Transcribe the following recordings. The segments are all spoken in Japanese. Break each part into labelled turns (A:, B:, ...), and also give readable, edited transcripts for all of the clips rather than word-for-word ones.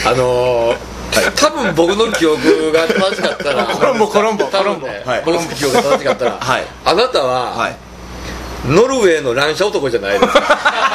A: 多分僕の記憶が正しかったら
B: コロンボ
A: 多分ね、僕の記憶が正しかったら、あなたは、ノルウェーの乱射男じゃないですか。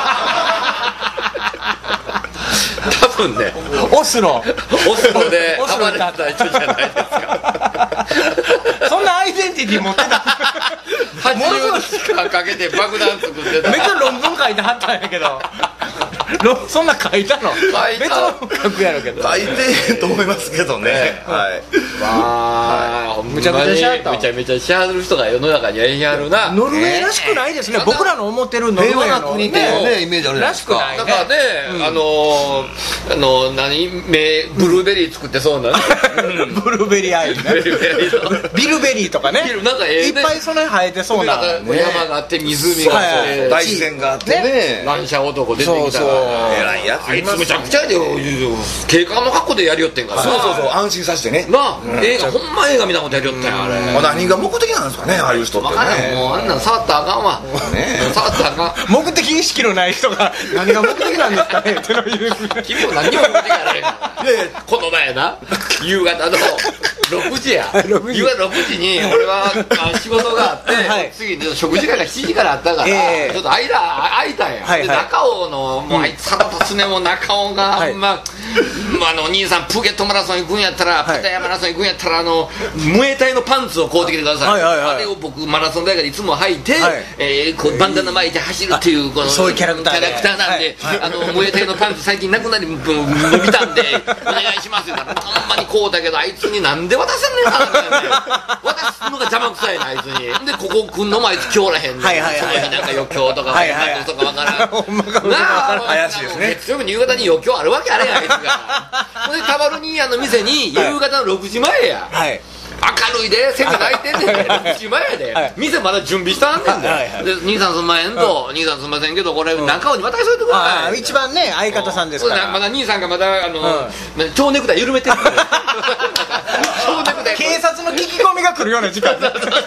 A: 多分ね、
B: オスロ
A: で暴れた人じゃないですか。
B: そんなアイデンティティ持ってた。
A: 80時間かけて爆弾作ってた。
B: めっちゃ論文書いてはったんやけど、そんな書いたの？
A: 書いた。
B: 別の書くやろうけど。
C: 書いてと思いますけどね。
A: まあ、むちゃめちゃしはる人が世の中にはいはるな。
B: ノルウェーらしくないですね。僕らの思ってるノルウェーの
C: 平和な国っていうねイメージあるじゃないですか。
A: だからね、ブルーベリー作ってそうなね。
B: ブルーベリーアイね。ビルベリーとかね。
A: なんか
B: いっぱいその生えてそうな。
A: 山があって湖があって、
C: 大自然があってね。
A: 乱射男出てきたら、
C: 偉いやつ
A: あいつむちゃくちゃで警官の格好でやりよってんから。
C: そう安心させてね。
A: なあ、ほんま映画みたいなことやりよったんやあれ。
C: 何が目的なんですかね、ああいう人ってね。
A: もうあんなん触ったらあかんわ。触ったらあかん。
B: 目的意識のない人が何が目的なんですかねっての言う。
A: 君も何にも目的やられへんから。この前な、夕方の6時や。夕方6時に俺は仕事があって、次食事会が7時からあったから、ちょっと空いたんや。で中尾のもうあいつ腹立つね、もう中尾が兄さんプーケットマラソン行くんやったら、パタヤマラソン行くんやったら、ムエタイのパンツを買うてきてください。あれを僕マラソン大会でいつも履いて、バンダナ巻いて走るっていうこの
B: そういうキャラクター
A: なんで、ムエタイのパンツ最近なくなり伸びたんでお願いしますよ。ほんまにこうだけど、あいつになんで渡せんねんかな。渡すのが邪魔くさいな、あいつに。でここ来んのもあいつ今日らへんねん。その日なんか余興とか何とかわからんなあ。
C: 怪しいですね。
A: 月曜日に夕方に余興あるわけあれや、あいつが。ほんでタバルニーヤの店に夕方の6時前や。明るいで、線が泣いてんねんで、6時前やで、店まだ準備したんねんで、兄さんすんまへんと、兄さんすんませんけど、これ中尾に渡しといてください。
B: 一番ね、相方さんですから。
A: まだ兄さんがまだ蝶ネクタイ緩めてる。
B: 警察の聞き込みが来るような時間。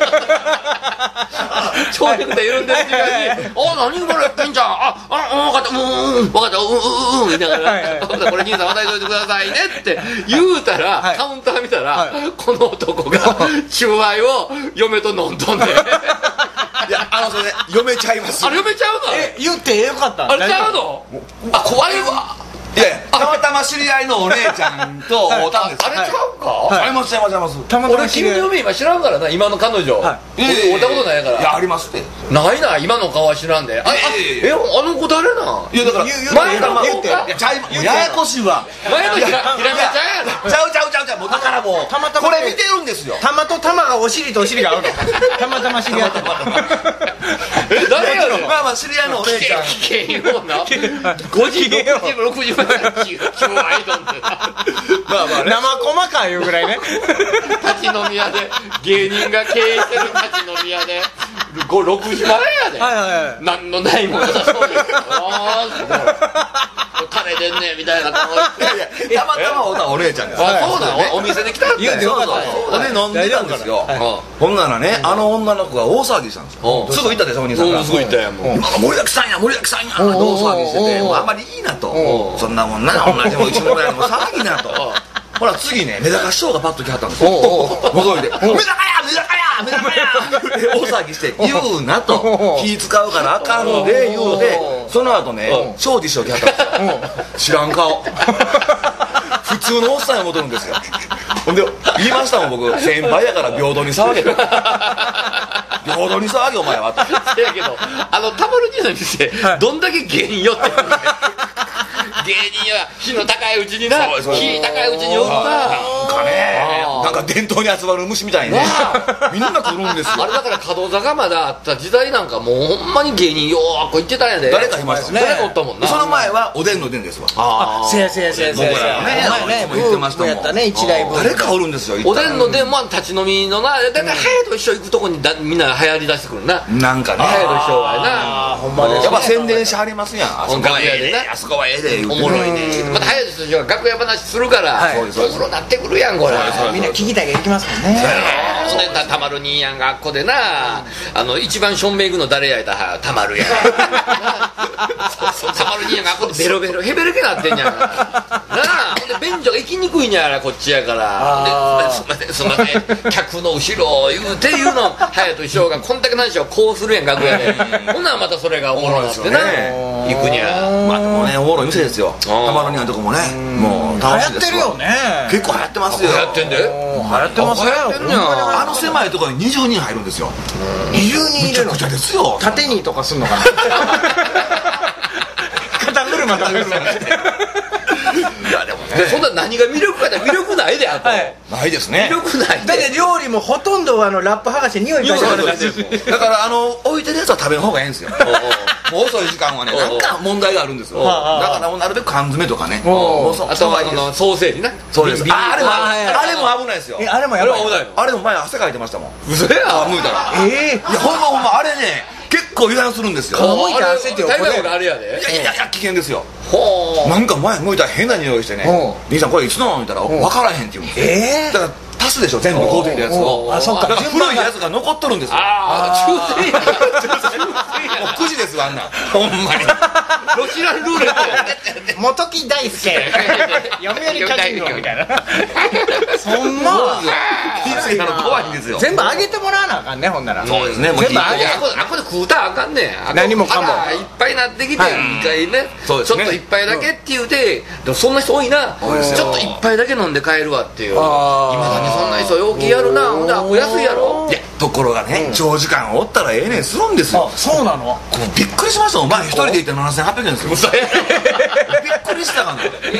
A: 蝶ネクタイ緩んでる時間に、何これ、ケンちゃん、分かった、分かった、みたいな、これ兄さん渡しといてくださいねって言うたら、カウンター見たら、この男がチューハイを嫁と飲んどんで。い
C: や、それね、嫁ちゃいます。
A: あれ嫁ちゃうの？
B: 言ってよかった。
A: あれちゃうの？怖いわ。
C: いやたまたま知り合いのお姉ちゃんと会ったんです。
A: あれちゃうか？
C: あります。
A: 俺君の嫁今知らんからな、今の彼女。会ったことないから。
C: いや、ありますって。
A: ないな、今の顔は知らんで。あの子誰なん？
C: いやだから
A: 前の子か。
C: ややこしいわ。
A: 前のひらめちゃんやな。
C: ちゃう。だからもうこれ見てるんですよ。
B: 玉と玉がお尻とお尻が合うの。たまたま知り合った。
A: 誰やろ？
C: まあ知り合いのお姉ちゃん。
A: 危険ような。5時6時まで今日アイドルって。
C: まあ
B: 生細かいうぐらいね。
A: 立ち飲み屋で芸人が経営してる立ち飲み屋で6時前やで。なんのないものだそうです。垂れてんねみたいな顔して。
C: たまたまお姉ちゃんです。
A: そうだよ。お店で来たんだよ。
C: で飲んでたんですよ。ほんならね、あの女の子が大騒ぎしたんですよ。すぐ行ったでしょ、お兄さんが。
A: すぐ行ったやん。
C: 盛りだくさんや大騒ぎしてて、あんまりいいなと。そんなもんな、同じも一緒ぐらいの騒ぎなと。ほら次ね、メダカ師匠がパッと来はったんですよ。覗いて、メダカや大騒ぎして言うなと。気使うからあかんので言うて、その後ね、庄司師匠来はったんですよ。知らん顔。普通のおっさんに戻るんですよ。ほんで言いましたもん、僕、先輩やから平等に騒げと。平等に騒げお前はって。
A: せやけど、タマル兄さんにしてどんだけ芸人寄ってるんだよ。芸人は火の高いうちにな、火高いうちにおった
C: なんか伝統に集まる虫みたいにね、みんな来るんですよ。
A: あれだから門座がまだあった時代なんかもうほんまに芸人よーこ行ってたんやで。
C: 誰かいましたね。
A: 誰かおったもんな。
C: その前はおでんのでんですわ。
B: せや僕
C: らね言ってましたもん。
B: やったね、一台分。
C: 誰かおるんですよ。
A: おでんのでんも立ち飲みのな、だいたいハヤと一緒行くとこにみんな流行り出してくるな。
C: なんかね、
A: ハヤと一緒はな、
B: ほんまです。
C: やっぱ宣伝しはりますやん。あそこはええで、あそこはええで、
A: おもろいね。またハヤと一緒が楽屋話するからおもろなってくるやんこれ。
B: みんな聞きたいが行きますもんね。
A: それでたまる兄やんがあっこでな、一番正面行くの誰やいたらたまるやん。たまる兄やんがあっこでベロベロヘベレケなってんやんなあ。ほんで免除が行きにくいんやらこっちやからですいません客の後ろを言うていうの隼人師匠がこんだけの話をこうするやん楽屋でほんならまたそれがおもろなってな行くにゃ
C: まあでもねおもろい店ですよたまにあるとこもねもう楽しいですよ
B: 流行ってるよね
C: 結構流行ってますよ
A: 流行ってんで
B: 流行ってますね
C: あの狭いところに20人入るんですよ
B: 20人いるの
C: めちゃくちゃですよ
B: 縦にとかすんのかな肩車とかするの
A: いやでもねそんな何が魅力かって魅力ないであと
C: ないですね
A: 魅力ないで
B: だって料理もほとんどラップ剥がして匂い嗅いでから出してる
C: だから置いてるやつは食べる方がいいんですよもう遅い時間はねなんか問題があるんですよだからもうなるべく缶詰とかね
A: あとはソーセージな
C: そうですあれも危ないですよ
B: あれもやばい
C: あれも前汗かいてましたもん
A: 嘘や
C: むいたら
B: い
C: やほんまあれね結構油断するんですよ
B: むいた汗って
A: 大概俺あれやで
C: いや危険ですよ
A: ほう
C: なんか前向いたら変な匂いしてね兄さんこれいつの見たら分からへんって言うんですよだから足すでしょ全部買うてきたやつを
B: あそうか
C: だから古いやつが残っとるんですよ
A: 中世や
C: もう9時ですわあんなほんまに
A: ロシアンルーレット
B: 元木大輔読売巨人軍みたいなそんな
C: 怖いんですよ
B: 全部あげてもらわなあかんねほんなら
C: そうですね
B: 全部あげ
A: あこで食うたらあかんねん
B: 何もかも
A: 腹いっぱいになってきて一回ねちょっと一杯だけって言うてでもそんな人多いなちょっと一杯だけ飲んで帰るわっていう今だにそんな人陽気やるなほんで安いやろ
C: ところがね長時間おったらええねんするんですよ
B: そうなの
C: びっくりしましたもん前一人で行って7800円ですよびっくりしたかな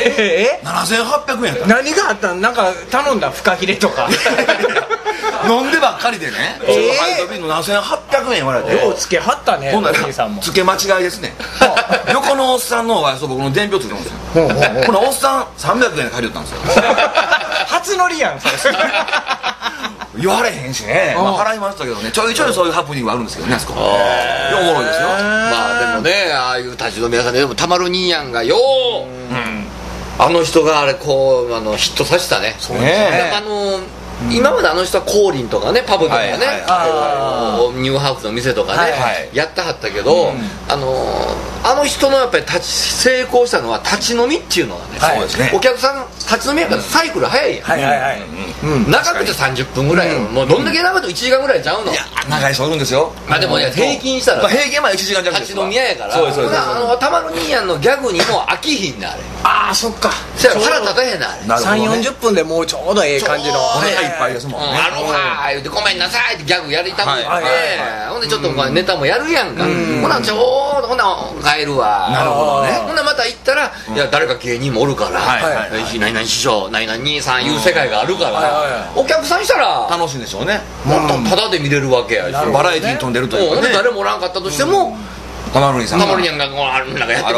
C: 7800円やった
B: 何があったのなんか頼んだフカヒレとか
C: 飲んでばっかりでねハイトビールの7800円言われて
B: ようつけはったね
C: ほんなら
B: お兄さんも
C: つけ間違いですね横のおっさんのおやつ僕の伝票ついてるんですよこのおっさん300円で借りよったんですよ
B: 初乗りやんそれ
C: 言われへんしね払いましたけどねちょいちょいそういうハプニングはあるんですけどねあそこおもろいですよ
A: まあでもねああいう立ち飲み屋さんででもたまる兄やんがよあの人があれこうヒットさせたね
C: そうね
A: 今まであの人はコーリンとかねパブとかねニューハーフの店とかねやってはったけどあの人のやっぱり成功したのは立ち飲みっていうのがねお客さん立ち飲みやからサイクル早いやん長くて30分ぐらいもうどんだけ長くて1時間ぐらいちゃうの
C: いや長い人おるんですよ
A: まあでもね平均したら
C: 平均は1時間弱
A: 立ち飲み屋やからたまる兄やんのギャグにも飽きひんねあれ
B: ああそっか
A: 腹立たへんねあれ
B: 3、40分でもうちょうどええ感じの
C: お腹いっぱいですもんね
A: アロハ言うてごめんなさいってギャグやりたくてほんでちょっとネタもやるやんかほなちょうどほな帰るわ
C: なるほどね
A: ほんなまた行ったらいや誰か芸人もおるから何々師匠何々兄さんいう世界があるからお客さんしたら
C: 楽しいんでしょうね
A: もっとタダで見れるわけやし
C: バラエティーに飛んでるというかね
A: 誰もおらんかったとしても
C: たまるにさん
A: たまるにゃんがなんかやってくれるやろ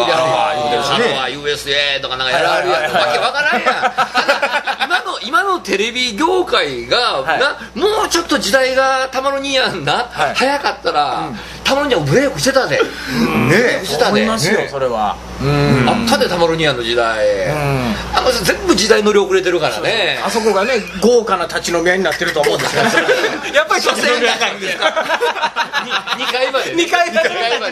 A: USA とかなんかやらはるやんわけわからんやん今のテレビ業界がもうちょっと時代がたまるにやんな早かったらたまるにゃんブレイクしてたでしてたで
B: 思いますよそれは
A: あったでたまるにやんの時代あの人全部時代乗り遅れてるからね
B: あそこがね豪華な立ち飲み屋になってると思うんですけどやっぱり女性が
A: 2階まで
B: 2階まで
A: 考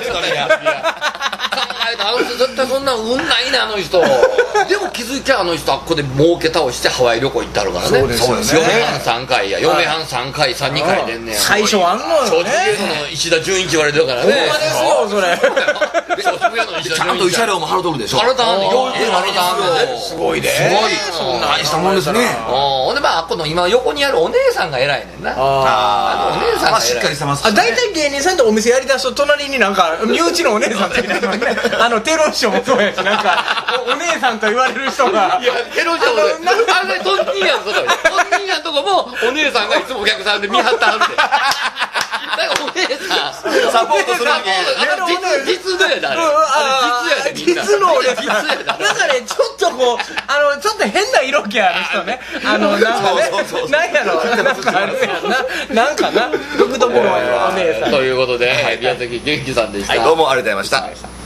A: えたあの人絶対そんな運ないねあの人でも気づいてあの人あっこで儲け倒してハワイ旅行行ってあるからね
B: そうですよね
A: 嫁はん3回や嫁はん3回2回出んねん
B: 最初あんのよね
A: 石田純一言われてるからね
B: ほんまですよそれ
C: ちゃんと慰謝料も払うとるでしょ
A: 払うたんねよ
B: すごいです
C: ごい大したもんですね
A: ほんでまああっこの今横にあるお姉さんが偉いねんなお姉さんが
C: しっかりしてます
B: 大体芸人さんってお店やりだすと隣になんか身内のお姉さんといないとねテロ師匠もそうやしなんかお姉さんと言われる人が
A: いやテロ師匠もあれトンニーヤンとこもお姉さんがいつもお客さんで見張ってはるんでだからお姉さん
C: サポートするわけ
A: 実のやであれ実やで
B: 実のお姉さんなんかねちょっとこうちょっと変な色気ある人ねなんかねなんやろなんかあるやんななんかな独特のお姉さん
A: ということで宮崎元気さんでした
C: どうもありがとうございました。